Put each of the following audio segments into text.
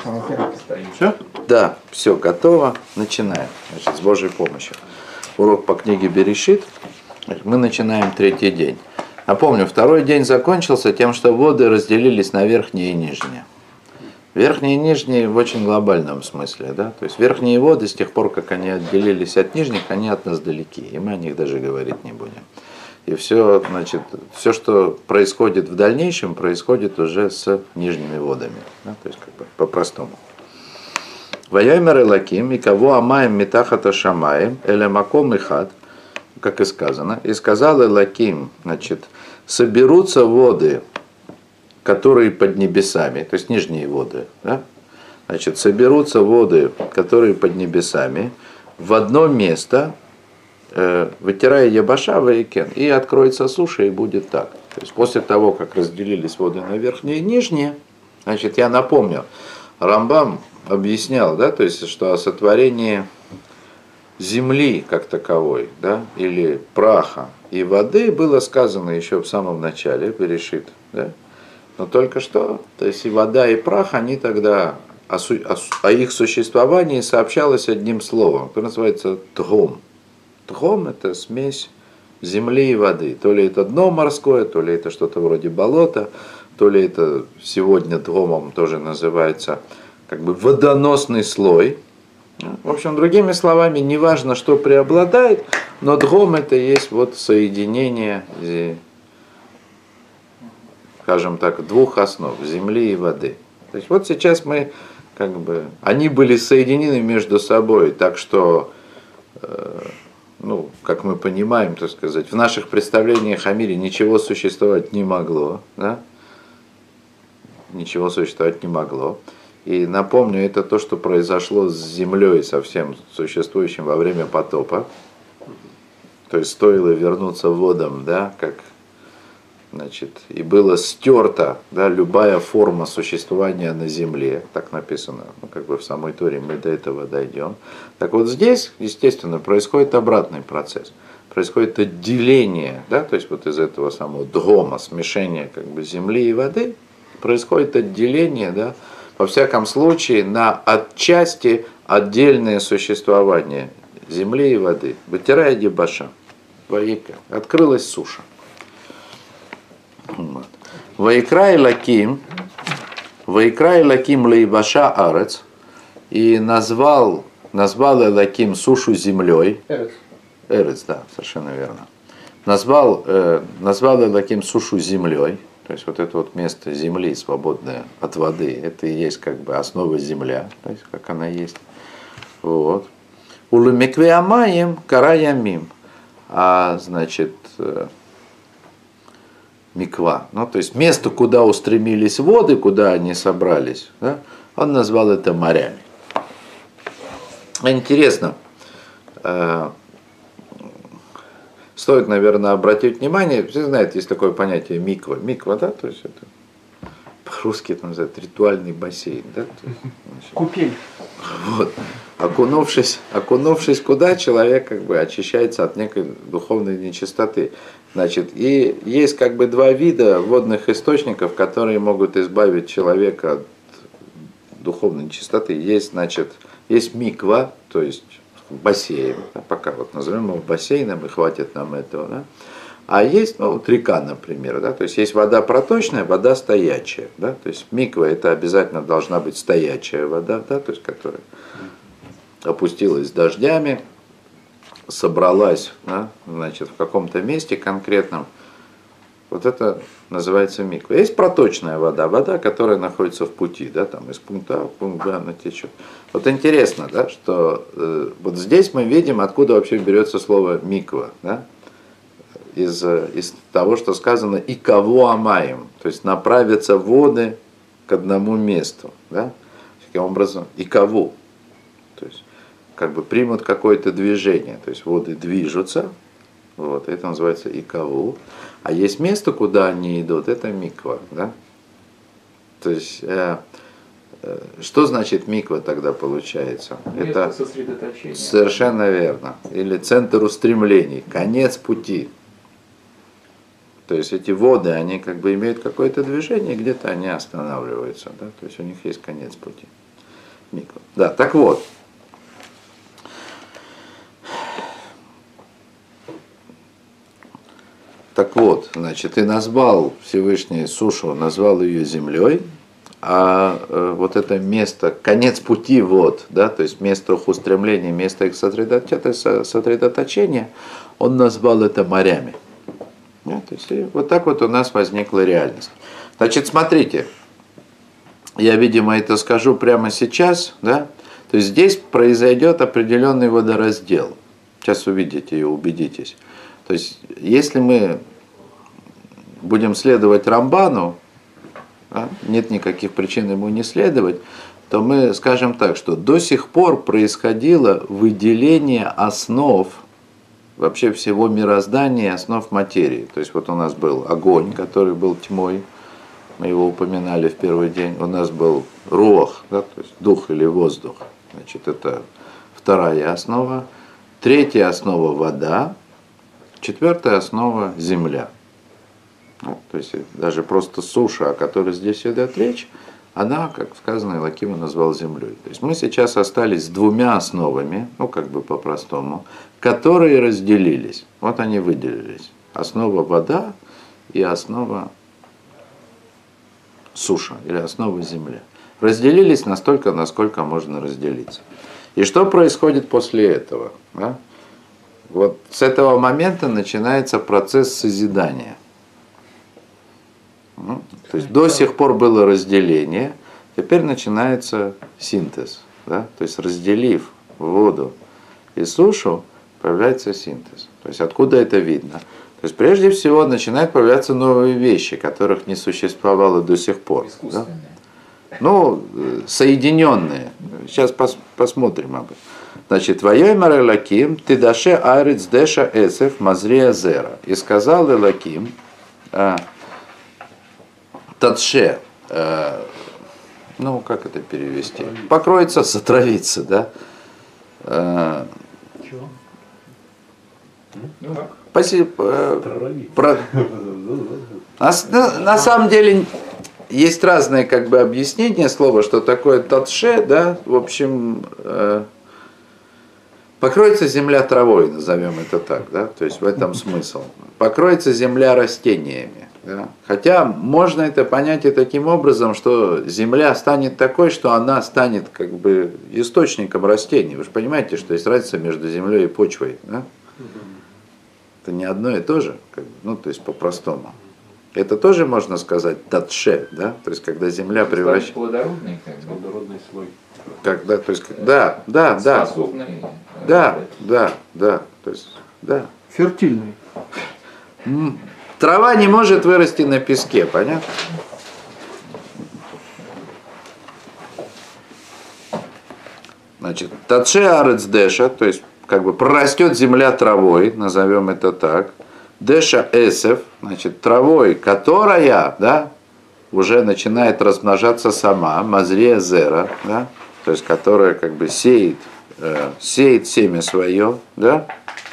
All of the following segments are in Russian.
Все? Да, все готово. Начинаем. Значит, с Божьей помощью. Урок по книге Берешит. Мы начинаем третий день. Напомню, второй день закончился тем, что воды разделились на верхние и нижние. Верхние и нижние в очень глобальном смысле. Да? То есть верхние воды, с тех пор, как они отделились от нижних, они от нас далеки. И мы о них даже говорить не будем. И все, значит, все, что происходит в дальнейшем, происходит уже с нижними водами. Да? То есть как бы по-простому. Ваяймер элаким, и кого амаем митахата шамаем, элемаком и хат, как и сказано. И сказал элаким, значит, соберутся воды, которые под небесами, то есть нижние воды, да? Значит, соберутся воды, которые под небесами, в одно место, вытирая ябаша вейкен, и откроется суша, и будет так. То есть после того, как разделились воды на верхние и нижние, значит, я напомню, Рамбам объяснял, да, то есть, что о сотворении земли как таковой, да, или праха и воды было сказано еще в самом начале, Берешит, да, но только что, то есть и вода, и прах, они тогда о их существовании сообщалось одним словом, которое называется тхом. Тхом – это смесь земли и воды. То ли это дно морское, то ли это что-то вроде болота, то ли это сегодня тхомом тоже называется как бы водоносный слой. В общем, другими словами, неважно, что преобладает, но тхом – это есть вот соединение, скажем так, двух основ – земли и воды. То есть вот сейчас мы как бы, они были соединены между собой, так что ну, как мы понимаем, так сказать, в наших представлениях о мире ничего существовать не могло, да? Ничего существовать не могло. И напомню, это то, что произошло с землей, со всем существующим во время потопа. То есть стоило вернуться водам, да, как, значит, и было стерто, да, любая форма существования на земле, так написано, ну, как бы в самой Торе, мы до этого дойдем. Так вот здесь, естественно, происходит обратный процесс. Происходит отделение, да, то есть вот из этого самого дгома, смешения как бы земли и воды, происходит отделение, да, во всяком случае, на отчасти отдельное существование земли и воды. Вытирая дебаша, воика, открылась суша. Ваикрай лаким лейбаша арец, и назвал Элаким сушу землей. Эрец, да, совершенно верно. Назвал Элаким сушу землей, то есть вот это вот место земли, свободное от воды, это и есть как бы основа земля, то есть как она есть. Вот. Улумикве амаем караямим, а значит миква, ну то есть место, куда устремились воды, куда они собрались, да, он назвал это морями. Интересно, стоит, наверное, обратить внимание, все знают, есть такое понятие миква. Миква, да, то есть это по-русски это называется ритуальный бассейн, да? Купель. Вот. Окунувшись куда, человек как бы очищается от некой духовной нечистоты. Значит, и есть как бы два вида водных источников, которые могут избавить человека от духовной нечистоты. Есть, значит, есть миква, то есть бассейн, да, пока вот назовем его бассейном, и хватит нам этого, да. А есть, ну, вот река, например, да, то есть есть вода проточная, вода стоячая, да, то есть миква это обязательно должна быть стоячая вода, да, то есть которая опустилась дождями, собралась, да, значит, в каком-то месте конкретном, вот это называется миква. Есть проточная вода, вода, которая находится в пути, да, там из пункта А в пункт Б она течет. Вот интересно, да, что вот здесь мы видим, откуда вообще берется слово миква, да, из того, что сказано «и кого амаем», то есть направятся воды к одному месту, да, таким образом «и кого», то есть как бы примут какое-то движение, то есть воды движутся, вот, это называется «и кого», а есть место, куда они идут, это миква, да, то есть что значит миква тогда получается? Место это сосредоточения. Совершенно верно, или центр устремлений, конец пути. То есть эти воды, они как бы имеют какое-то движение, где-то они останавливаются, да? То есть у них есть конец пути. Миква. Да, так вот. Так вот, значит, и назвал Всевышний сушу, назвал ее землей, а вот это место, конец пути вот, да, то есть место их устремления, место их сосредоточения, он назвал это морями. Да, то есть и вот так вот у нас возникла реальность. Значит, смотрите, я, видимо, это скажу прямо сейчас, да, то есть здесь произойдет определенный водораздел. Сейчас увидите и убедитесь. То есть, если мы будем следовать Рамбану, да, нет никаких причин ему не следовать, то мы скажем так, что до сих пор происходило выделение основ вообще всего мироздания, основ материи. То есть вот у нас был огонь, который был тьмой, мы его упоминали в первый день. У нас был руах, да, то есть дух или воздух. Значит, это вторая основа. Третья основа – вода. Четвертая основа – земля. Ну, то есть даже просто суша, о которой здесь идет речь, она, как сказано, Элоким назвал землей. То есть мы сейчас остались с двумя основами, ну как бы по-простому, которые разделились. Вот они выделились. Основа вода и основа суша или основа земля. Разделились настолько, насколько можно разделиться. И что происходит после этого? Да? Вот с этого момента начинается процесс созидания. То есть до сих пор было разделение, теперь начинается синтез. Да? То есть разделив воду и сушу, появляется синтез. То есть откуда это видно? То есть прежде всего начинают появляться новые вещи, которых не существовало до сих пор. Да? Ну, соединенные. Сейчас посмотрим об этом. Значит, «Вайомар Элоким, тидаше арец деша эсеф мазрия зера». И сказал Элоким, тадше, ну, как это перевести? Покроется, затравится, да? Чего? На самом деле есть разные как бы объяснения слова, что такое тадше, да, в общем, покроется земля травой, назовем это так, да, то есть в этом смысл. Покроется земля растениями, да? Хотя можно это понять и таким образом, что земля станет такой, что она станет как бы источником растений. Вы же понимаете, что есть разница между землей и почвой, да? Это не одно и то же, как бы, ну, то есть по-простому. Это тоже можно сказать тадше, да, то есть когда земля превращается... Плодородный, как бы. Плодородный слой. Когда, то есть, да, Способный. да, то есть, да. Фертильный. Трава не может вырасти на песке, понятно? Значит, тадше арец деша, то есть как бы прорастет земля травой, назовем это так. Деша эсев, значит, травой, которая, да, уже начинает размножаться сама, мазрия зера, да, то есть которая как бы сеет семя свое, да.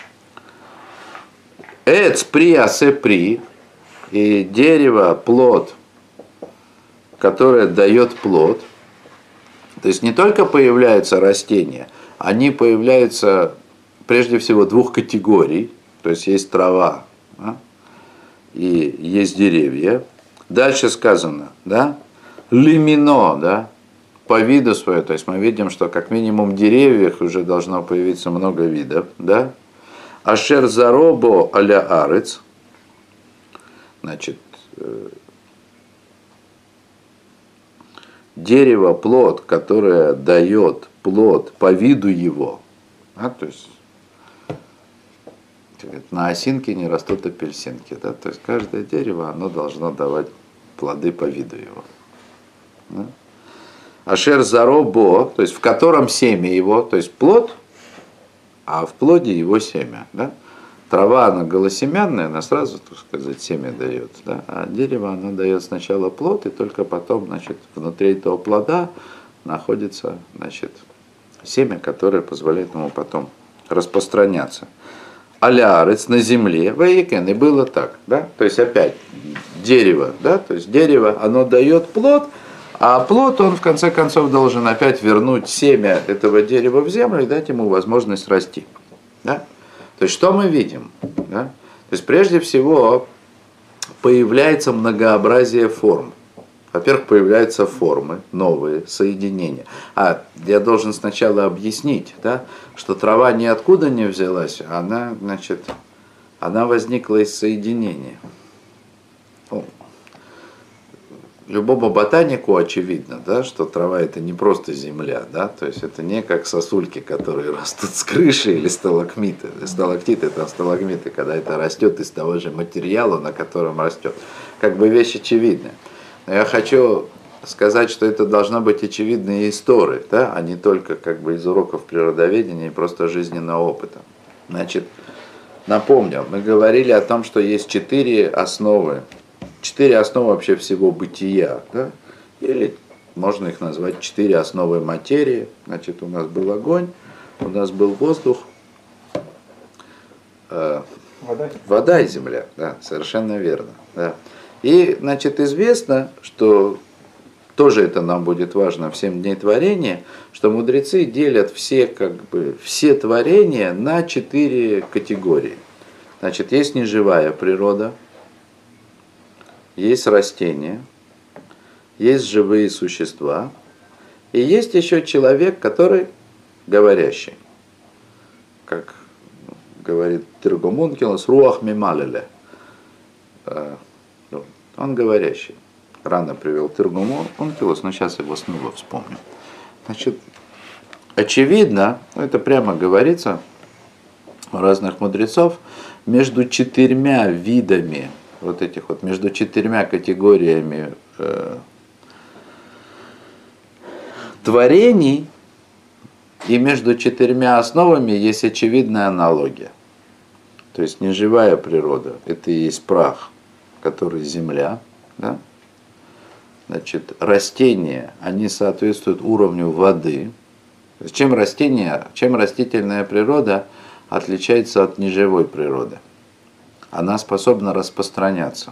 Эц при асе при, и дерево, плод, которое дает плод. То есть не только появляются растения, они появляются прежде всего двух категорий. То есть есть трава, да, и есть деревья. Дальше сказано, да, лимино, да, по виду своему. То есть мы видим, что как минимум в деревьях уже должно появиться много видов, да. Ашер заробо аля арец, значит, дерево, плод, которое дает плод по виду его, да, то есть на осинке не растут апельсинки, да, то есть каждое дерево, оно должно давать плоды по виду его. Да. Ашер заробо, то есть в котором семя его, то есть плод, а в плоде его семя, да. Трава, она голосемянная, она сразу, так сказать, семя дает, да? А дерево, оно дает сначала плод, и только потом, значит, внутри этого плода находится, значит, семя, которое позволяет ему потом распространяться. Алярец на земле, вейкен, и было так, да? То есть опять дерево, да? То есть дерево, оно дает плод, А плод, он в конце концов должен опять вернуть семя этого дерева в землю и дать ему возможность расти. Да? То есть что мы видим? Да? То есть прежде всего появляется многообразие форм. Во-первых, появляются формы, новые, соединения. А я должен сначала объяснить, да, что трава ниоткуда не взялась, она, значит, она возникла из соединения. Ну, любому ботанику очевидно, да, что трава это не просто земля, да, то есть это не как сосульки, которые растут с крыши или сталагмиты. Сталактиты это сталагмиты, когда это растет из того же материала, на котором растет. Как бы вещь очевидная. Но я хочу сказать, что это должно быть очевидно и из Торы, да, а не только как бы из уроков природоведения и просто жизненного опыта. Значит, напомню, мы говорили о том, что есть 4 основы вообще всего бытия, да? Или можно их назвать 4 основы материи. Значит, у нас был огонь, у нас был воздух, вода и земля, да, совершенно верно. Да. И, значит, известно, что тоже это нам будет важно в 7 дней творения, что мудрецы делят все творения на 4 категории. Значит, есть неживая природа, есть растения, есть живые существа, и есть еще человек, который говорящий. Как говорит Тиргум Ункилос, руах мималеле. Он говорящий. Рано привел Тиргум Ункилос, но сейчас его снова вспомню. Значит, очевидно, это прямо говорится у разных мудрецов, между 4 видами вот этих вот, между 4 категориями творений и между 4 основами есть очевидная аналогия. То есть неживая природа – это и есть прах, который земля, да? Значит, растения, они соответствуют уровню воды. Чем растительная природа отличается от неживой природы? Она способна распространяться.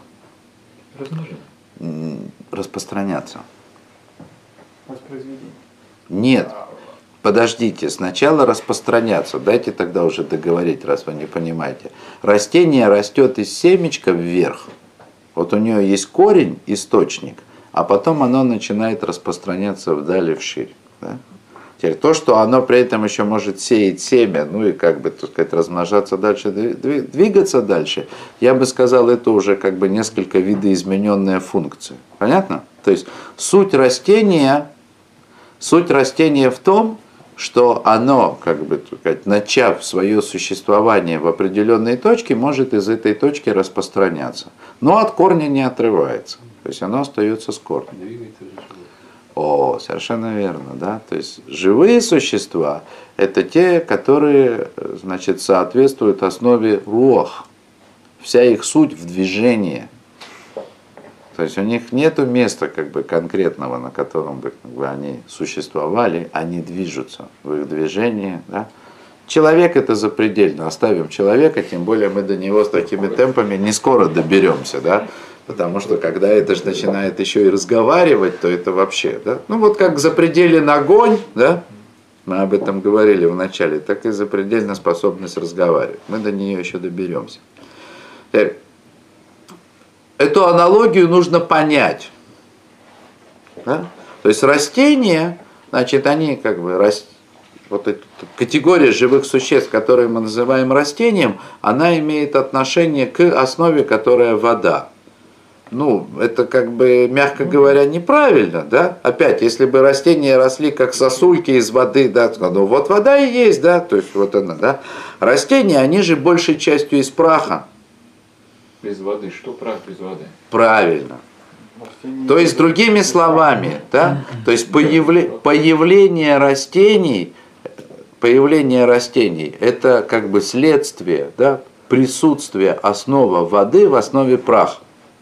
Распространяться. Воспроизведение. Нет. Подождите, сначала распространяться. Дайте тогда уже договорить, раз вы не понимаете. Растение растет из семечка вверх. Вот у нее есть корень, источник, а потом оно начинает распространяться вдаль и вширь. Да? Теперь то, что оно при этом еще может сеять семя, ну и как бы, так сказать, размножаться дальше, двигаться дальше, я бы сказал, это уже как бы несколько видоизмененная функция. Понятно? То есть суть растения в том, что оно, как бы, так сказать, начав свое существование в определенной точке, может из этой точки распространяться. Но от корня не отрывается. То есть оно остается с корнем. О, совершенно верно, да. То есть живые существа – это те, которые, значит, соответствуют основе руах. Вся их суть в движении. То есть у них нет места как бы конкретного, на котором бы, как бы они существовали, они движутся в их движении. Да? Человек это запредельно. Оставим человека, тем более мы до него с такими темпами не скоро доберемся, да? Потому что когда это же начинает еще и разговаривать, то это вообще, да? Ну вот как запределен огонь, да? Мы об этом говорили в начале, так и запредельна способность разговаривать. Мы до нее еще доберемся. Теперь, эту аналогию нужно понять. Да? То есть растения, значит, они как бы вот эта категория живых существ, которые мы называем растением, она имеет отношение к основе, которая вода. Ну, это как бы, мягко говоря, неправильно, да? Опять, если бы растения росли как сосульки из воды, да, ну вот вода и есть, да, то есть вот она, да. Растения, они же большей частью из праха. Без воды. Что прах без воды? Правильно. То есть, другими словами, да, то есть появление растений, это как бы следствие, да, присутствия основы воды в основе праха.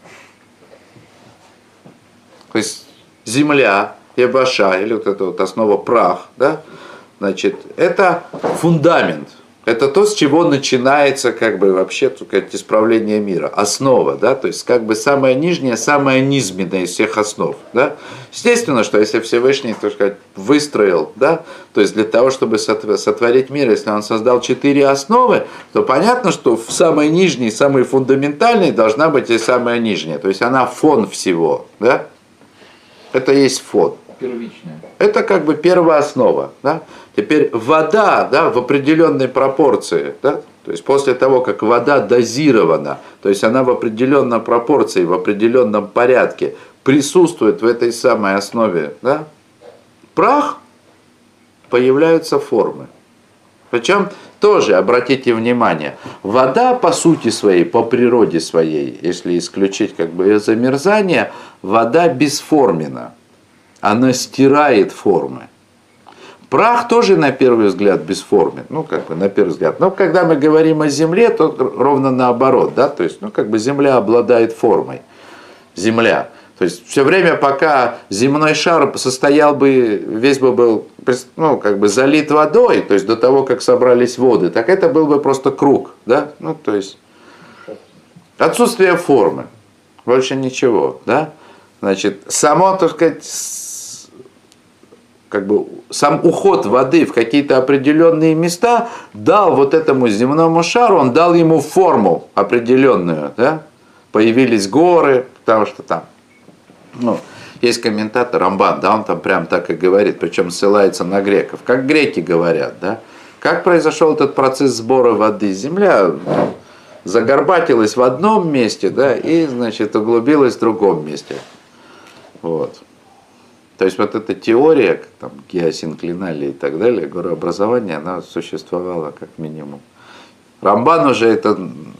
То есть земля, ебаша, или вот эта вот основа прах, да, значит, это фундамент. Это то, с чего начинается как бы вообще, так сказать, исправление мира. Основа, да, то есть как бы самая нижняя, самая низменная из всех основ, да. Естественно, что если Всевышний, так сказать, выстроил, да, то есть для того, чтобы сотворить мир, если он создал 4 основы, то понятно, что в самой нижней, самой фундаментальной должна быть и самая нижняя, то есть она фон всего, да. Это есть фон. Первичная. Это как бы первооснова. Да? Теперь вода, да, в определенной пропорции, да, то есть после того, как вода дозирована, то есть она в определенной пропорции, в определенном порядке присутствует в этой самой основе, да, прах, появляются формы. Причем тоже, обратите внимание, вода по сути своей, по природе своей, если исключить как бы ее замерзание, вода бесформенна. Она стирает формы. Прах тоже на первый взгляд бесформен, ну как бы на первый взгляд. Но когда мы говорим о Земле, то ровно наоборот, да, то есть, ну как бы Земля обладает формой. Земля. То есть все время, пока земной шар состоял бы, весь бы был, ну как бы залит водой, то есть до того, как собрались воды, так это был бы просто круг, да, ну то есть отсутствие формы, больше ничего, да. Значит, само, так сказать, как бы сам уход воды в какие-то определенные места дал вот этому земному шару, он дал ему форму определенную, да? Появились горы, потому что там, ну, есть комментатор Рамбан, да, он там прям так и говорит, причем ссылается на греков, как греки говорят, да? Как произошел этот процесс сбора воды? Земля загорбатилась в одном месте, да, и, значит, углубилась в другом месте. Вот. То есть вот эта теория, там, геосинклиналии и так далее, горообразования, она существовала как минимум. Рамбан уже это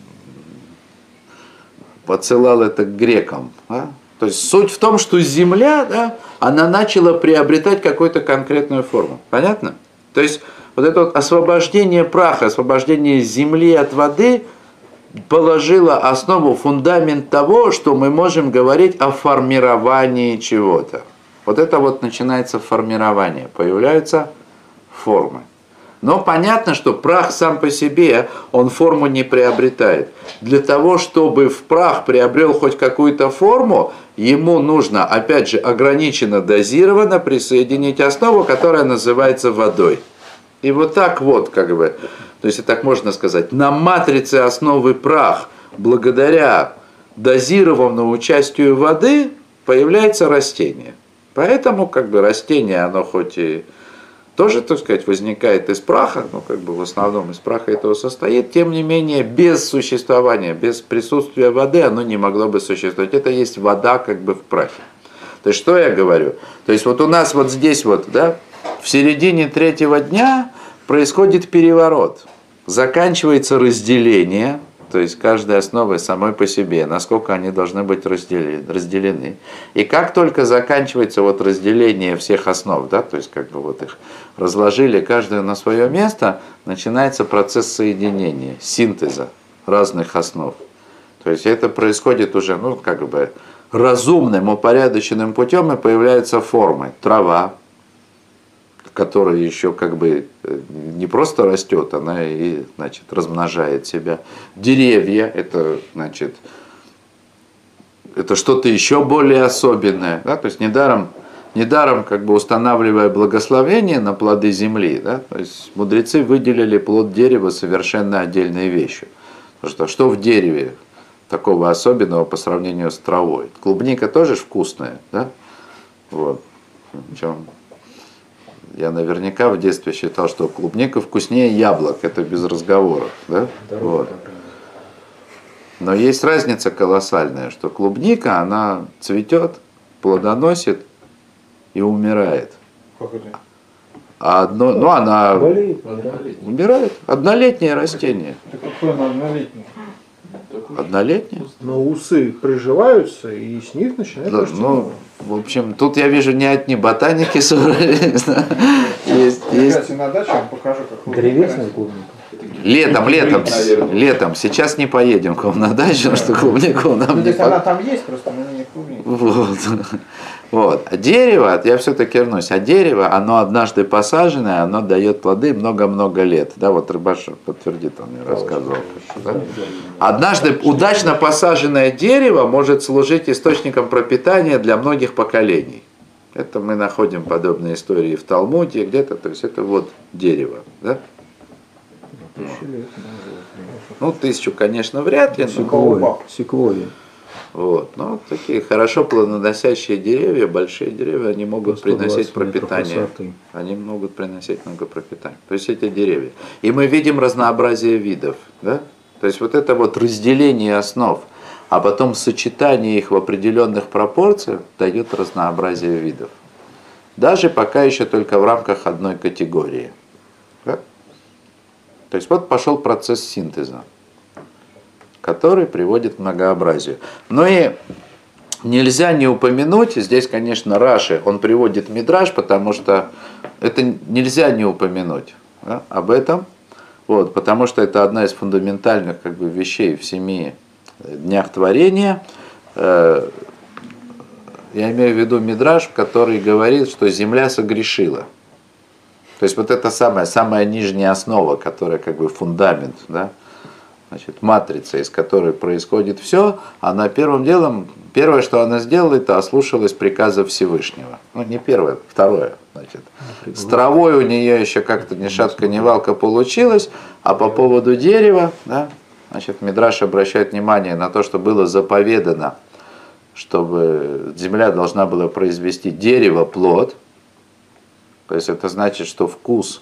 подсылал это к грекам. Да? То есть суть в том, что Земля, да, она начала приобретать какую-то конкретную форму. Понятно? То есть вот это вот освобождение праха, освобождение Земли от воды положило основу, фундамент того, что мы можем говорить о формировании чего-то. Вот это вот начинается формирование, появляются формы. Но понятно, что прах сам по себе, он форму не приобретает. Для того, чтобы в прах приобрел хоть какую-то форму, ему нужно, опять же, ограниченно дозированно присоединить основу, которая называется водой. И вот так вот, как бы, то есть, так можно сказать, на матрице основы прах, благодаря дозированному участию воды, появляется растение. Поэтому, как бы, растение, оно хоть и тоже, так сказать, возникает из праха, ну, как бы, в основном из праха этого состоит, тем не менее, без существования, без присутствия воды оно не могло бы существовать. Это есть вода, как бы, в прахе. То есть, что я говорю? То есть, вот у нас вот здесь вот, да, в середине 3-го дня происходит переворот. Заканчивается разделение, то есть каждая основа самой по себе, насколько они должны быть разделены. И как только заканчивается вот разделение всех основ, да, то есть как бы вот их разложили каждую на свое место, начинается процесс соединения, синтеза разных основ. То есть это происходит уже, ну, как бы разумным, упорядоченным путем, и появляются формы. Трава, которая еще как бы не просто растет, она и, значит, размножает себя. Деревья, это, значит, это что-то еще более особенное. Да? То есть недаром как бы устанавливая благословение на плоды земли, да? То есть мудрецы выделили плод дерева совершенно отдельной вещью. Потому что в дереве такого особенного по сравнению с травой? Клубника тоже вкусная, да? Вот. Причем я наверняка в детстве считал, что клубника вкуснее яблок, это без разговоров, да? Вот. Но есть разница колоссальная, что клубника, она цветет, плодоносит и умирает. Как это? А одно, ну она Болеет? умирает. Однолетнее растение. Это какое оно однолетнее? Однолетнее? Но усы приживаются, и с них начинает Да, расти. ну, в общем, тут я вижу не одни ботаники собрались. Есть. Кстати, на даче я вам покажу, как Древесная клубника. Летом. Сейчас не поедем к вам на дачу, потому что клубнику нам Ну, не то есть она там есть, просто на ней клубника. Вот. Вот. А дерево, я все-таки вернусь, а дерево, оно однажды посаженное, оно дает плоды много-много лет. Да, вот Рыбаш подтвердит, он мне рассказывал. Да? Однажды удачно посаженное дерево может служить источником пропитания для многих поколений. Это мы находим подобные истории в Талмуде где-то, то есть это вот дерево. Да? 1000 лет. Ну, 1000, конечно, вряд ли. Но, Секвойя. вот, но такие хорошо плодоносящие деревья, большие деревья, они могут приносить пропитание. Они могут приносить много пропитания. То есть эти деревья. И мы видим разнообразие видов. Да? То есть вот это вот разделение основ, а потом сочетание их в определенных пропорциях дает разнообразие видов. Даже пока еще только в рамках одной категории. Да? То есть вот пошел процесс синтеза, который приводит к многообразию. Но и нельзя не упомянуть, здесь, конечно, Раши, он приводит Мидраш, потому что это нельзя не упомянуть, да, об этом, вот, потому что это одна из фундаментальных как бы, вещей в 7 днях творения. Я имею в виду Мидраш, который говорит, что земля согрешила. То есть вот это самая нижняя основа, которая как бы фундамент, да? Значит, матрица, из которой происходит все, она первое, что она сделала, это ослушалась приказа Всевышнего. Ну, не первое, второе. Значит. С травой у нее еще как-то ни шатка, ни валка получилось, а по поводу дерева, да, значит, Мидраш обращает внимание на то, что было заповедано, чтобы земля должна была произвести дерево, плод. То есть это значит, что вкус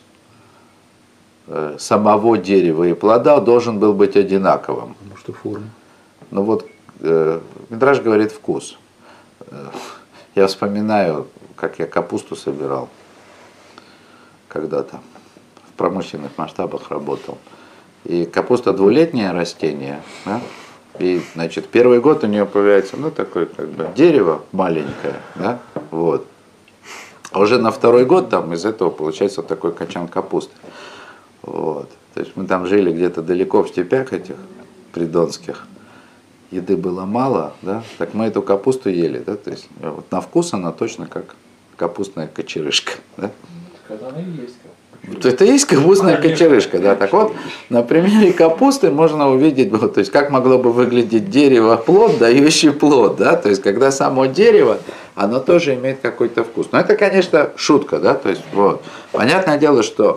самого дерева и плода должен был быть одинаковым. Потому что форма. Ну вот, Мидраш говорит вкус. Я вспоминаю, как я капусту собирал когда-то. В промышленных масштабах работал. И капуста двулетнее растение. Да? И, значит, первый год у нее появляется, ну, такое, как бы, дерево маленькое. Да? Вот. А уже на второй год там из этого получается вот такой качан капусты. Вот. То есть мы там жили где-то далеко в степях этих придонских. Еды было мало, да? Так мы эту капусту ели, да? То есть вот на вкус она точно как капустная кочерышка, да? Когда она и есть. Вот это и есть капустная кочерышка, да? Так вот, на примере капусты можно увидеть, вот, то есть как могло бы выглядеть дерево, плод, дающий плод, да? То есть когда само дерево, оно тоже имеет какой-то вкус. Но это, конечно, шутка, да? То есть вот. Понятное дело, что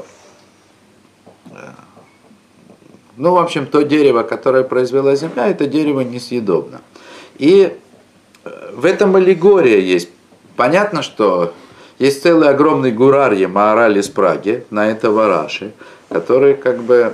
ну, в общем, то дерево, которое произвела земля, это дерево несъедобно. И в этом аллегория есть. Понятно, что есть целый огромный гурарье, Маораль из Праги, на этого Раши, который как бы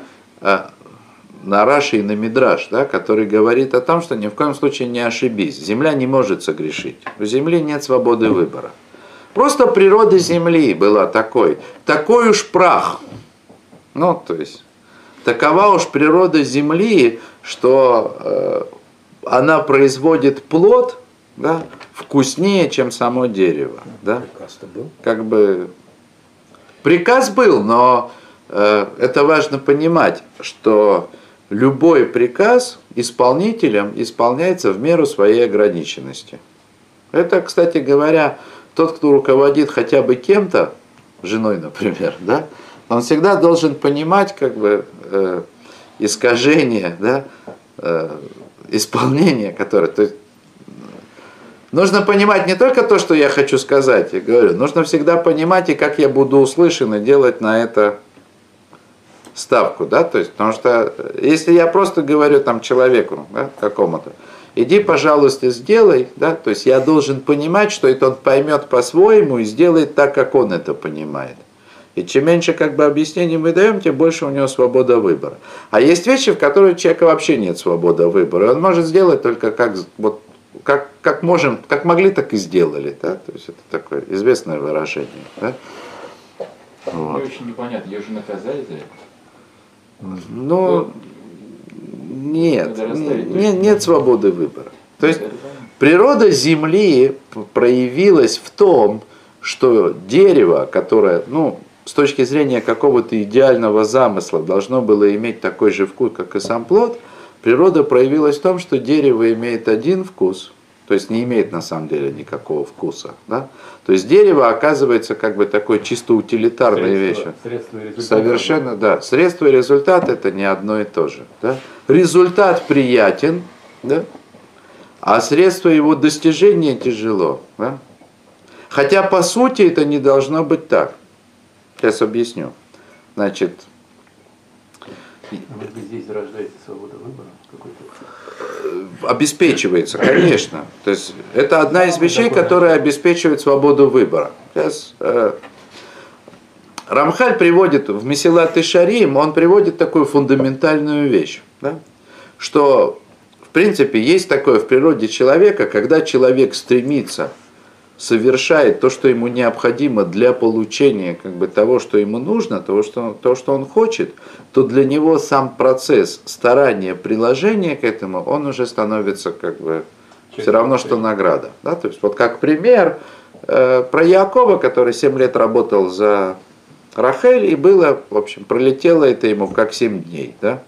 на Раши и на Мидраш, да, который говорит о том, что ни в коем случае не ошибись. Земля не может согрешить. У земли нет свободы выбора. Просто природа земли была такой уж прах. Ну, то есть... Такова уж природа земли, что она производит плод, да, вкуснее, чем само дерево. Да? Приказ-то был. Как бы приказ был, но это важно понимать, что любой приказ исполнителем исполняется в меру своей ограниченности. Это, кстати говоря, тот, кто руководит хотя бы кем-то, женой, например, да, он всегда должен понимать как бы искажение, да, исполнение, которое... То есть, нужно понимать не только то, что я хочу сказать, я говорю, нужно всегда понимать и как я буду услышан и делать на это ставку, да, то есть, потому что если я просто говорю там человеку, да, какому-то, иди, пожалуйста, сделай, да, то есть я должен понимать, что это он поймет по-своему и сделает так, как он это понимает. И чем меньше как бы объяснений мы даем, тем больше у него свобода выбора. А есть вещи, в которых у человека вообще нет свободы выбора. Он может сделать только как могли, так и сделали. Да? То есть это такое известное выражение. Да? Вот. Мне очень непонятно, ее же наказали за это? Ну, нет свободы выбора. То есть природа Земли проявилась в том, что дерево, которое, ну, с точки зрения какого-то идеального замысла должно было иметь такой же вкус, как и сам плод, природа проявилась в том, что дерево имеет один вкус, то есть не имеет на самом деле никакого вкуса. Да? То есть дерево оказывается как бы такой чисто утилитарной вещью. Средство и результат. Совершенно, да. Средство и результат это не одно и то же. Да? Результат приятен, да? А средство его достижения тяжело. Да? Хотя по сути это не должно быть так. Сейчас объясню. Значит, Может быть, здесь рождается свобода выбора какой-то? обеспечивается, конечно. То есть это одна из вещей, которая обеспечивает свободу выбора. Сейчас Рамхаль приводит в Месилат Ишарим, он приводит такую фундаментальную вещь, да? Что в принципе есть такое в природе человека, когда человек стремится, совершает то, что ему необходимо для получения как бы, того, что ему нужно, то, что он хочет, то для него сам процесс старания, приложения к этому, он уже становится как бы все равно, что награда. Да? То есть, вот как пример про Яакова, который 7 лет работал за Рахель, и было, в общем, пролетело это ему как 7 дней, да?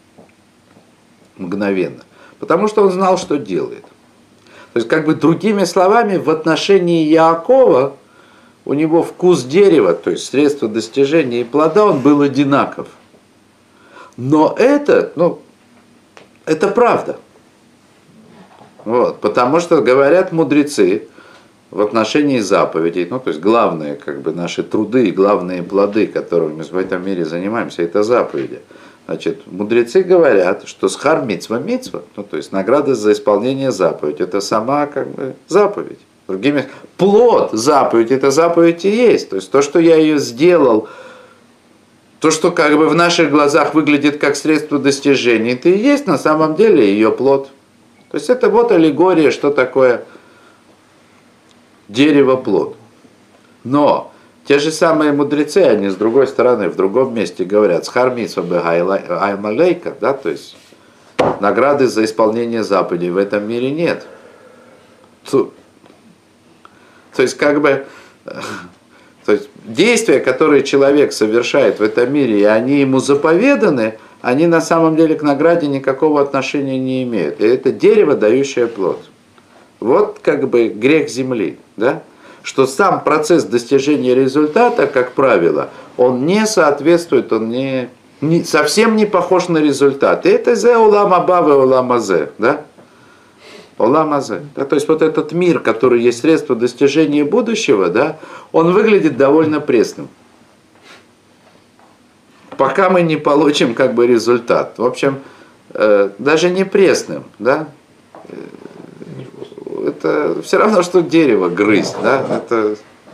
Мгновенно. Потому что он знал, что делает. То есть, как бы другими словами, в отношении Яакова у него вкус дерева, то есть средство достижения и плода, он был одинаков. Но это, это правда. Вот, потому что говорят мудрецы в отношении заповедей, то есть главные как бы, наши труды и главные плоды, которыми мы в этом мире занимаемся, это заповеди. Значит, мудрецы говорят, что схар мицва, то есть награда за исполнение заповеди, это сама как бы заповедь. Другими, плод заповедь, это заповедь и есть. То есть то, что я ее сделал, то, что как бы в наших глазах выглядит как средство достижения, это и есть на самом деле ее плод. То есть это вот аллегория, что такое дерево-плод. Но те же самые мудрецы, они с другой стороны, в другом месте говорят, схар мицва б'гаймалейка, да, то есть награды за исполнение заповедей в этом мире нет. То есть как бы, то есть действия, которые человек совершает в этом мире, и они ему заповеданы, они на самом деле к награде никакого отношения не имеют. И это дерево, дающее плод. Вот как бы грех земли, да? Что сам процесс достижения результата, как правило, он не соответствует, он совсем не похож на результат. И это зе улам аба ве улам азе, да? Улам азе. Да? То есть вот этот мир, который есть средство достижения будущего, да, он выглядит довольно пресным. Пока мы не получим как бы результат. В общем, даже не пресным, да? Это все равно, что дерево грызть, да? Это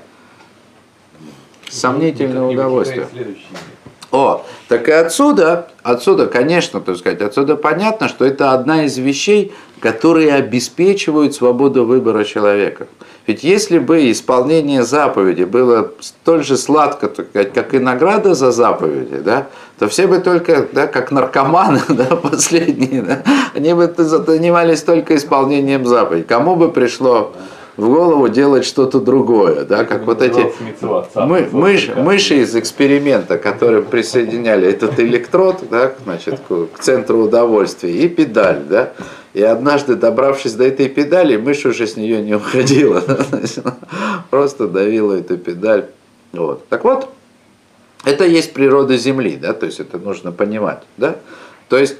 сомнительное удовольствие. Так и отсюда, конечно, так сказать, отсюда понятно, что это одна из вещей, которые обеспечивают свободу выбора человека. Ведь если бы исполнение заповеди было столь же сладко, так сказать, как и награда за заповеди, да, то все бы только, да, как наркоманы, да, последние, да, они бы занимались только исполнением заповедей. Кому бы пришло в голову делать что-то другое, да, как вот эти мыши из эксперимента, которые присоединяли этот электрод, да, значит, к центру удовольствия и педаль, да, и однажды, добравшись до этой педали, мышь уже с нее не уходила, просто давила эту педаль. Вот. Так вот, это есть природа Земли, да, то есть это нужно понимать, да, то есть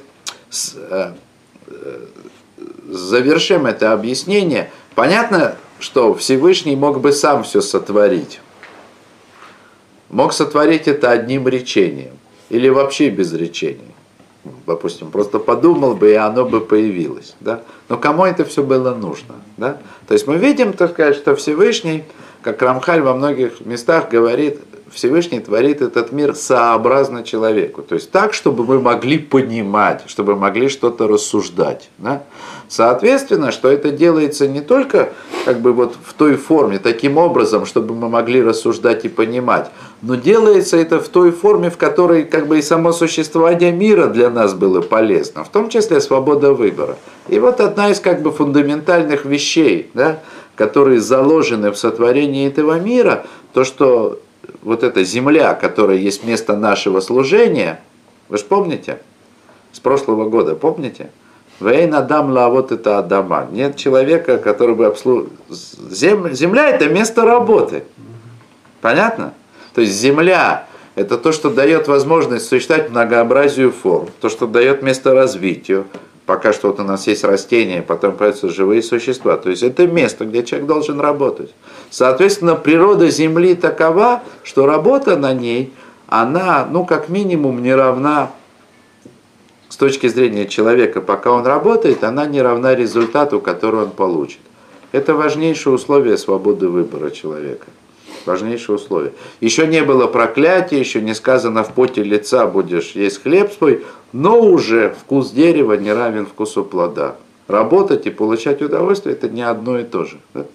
завершим это объяснение. Понятно, что Всевышний мог бы сам все сотворить. Мог сотворить это одним речением. Или вообще без речений. Допустим, просто подумал бы, и оно бы появилось. Да? Но кому это все было нужно? Да? То есть мы видим, так сказать, что Всевышний, как Рамхаль во многих местах говорит, Всевышний творит этот мир сообразно человеку. То есть так, чтобы мы могли понимать, чтобы могли что-то рассуждать. Да? Соответственно, что это делается не только как бы вот в той форме, таким образом, чтобы мы могли рассуждать и понимать, но делается это в той форме, в которой как бы и само существование мира для нас было полезно, в том числе свобода выбора. И вот одна из как бы фундаментальных вещей, да, которые заложены в сотворении этого мира, то, что вот эта земля, которая есть место нашего служения, вы же помните, с прошлого года, помните? Вейн Адамла, а вот это Адама. Нет человека, который бы обслуживал. Земля это место работы. Понятно? То есть земля это то, что дает возможность существовать многообразию форм, то, что дает место развитию. Пока что вот у нас есть растения, потом появятся живые существа. То есть это место, где человек должен работать. Соответственно, природа Земли такова, что работа на ней, она, ну, как минимум, не равна, с точки зрения человека, пока он работает, она не равна результату, который он получит. Это важнейшее условие свободы выбора человека. Важнейшее условие. Еще не было проклятия, еще не сказано в поте лица будешь есть хлеб свой, но уже вкус дерева не равен вкусу плода. Работать и получать удовольствие это не одно и то же. Да?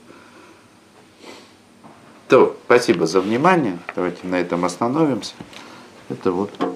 То, спасибо за внимание. Давайте на этом остановимся. Это вот